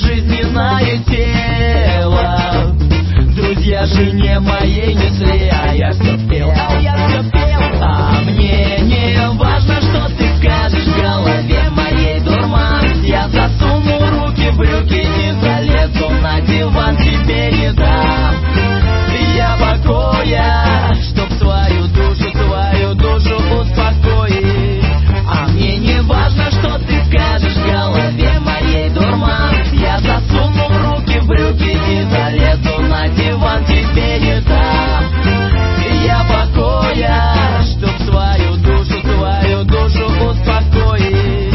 безжизненное тело. Друзья жене моей несли, а я все пел, а мне не важно, что ты скажешь, в голове моей дурман. Я засуну руки в брюки и залезу на диван, тебе не дам я покоя, чтоб свою душу успокоить. А мне не важно, что ты скажешь, в голове моей дурман. Я засуну руки в брюки и залезу на диван, тебе не дам я покоя, чтоб свою душу успокоить.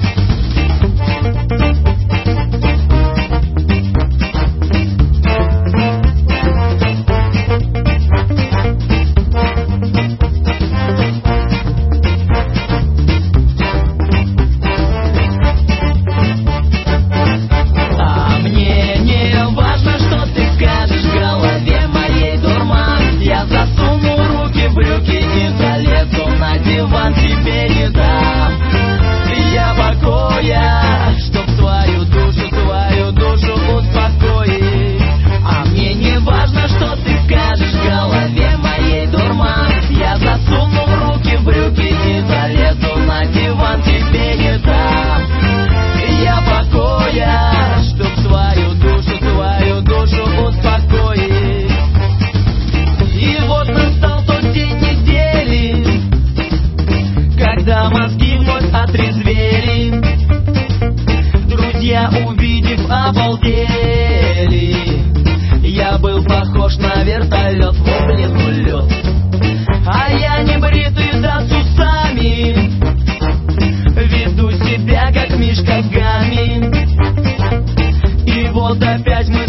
А мне не важно, что ты скажешь, в голове моей дурман. Я засуну руки в брюки и залезу на диван, тебе не дам я покоя, чтоб свою душу успокоить. А мне не важно, что ты скажешь, в голове моей дурман. Я засуну руки в брюки и залезу на диван, тебе не дам я покоя, чтоб свою душу успокоить. И вот настал тот день недели, когда мозги вновь отрезвели. Друзья, увидев, обалдели. Я был похож на вертолет, в блину лед. А я не бритый, да с усами, веду себя, как Мишка Гамми. И вот опять мы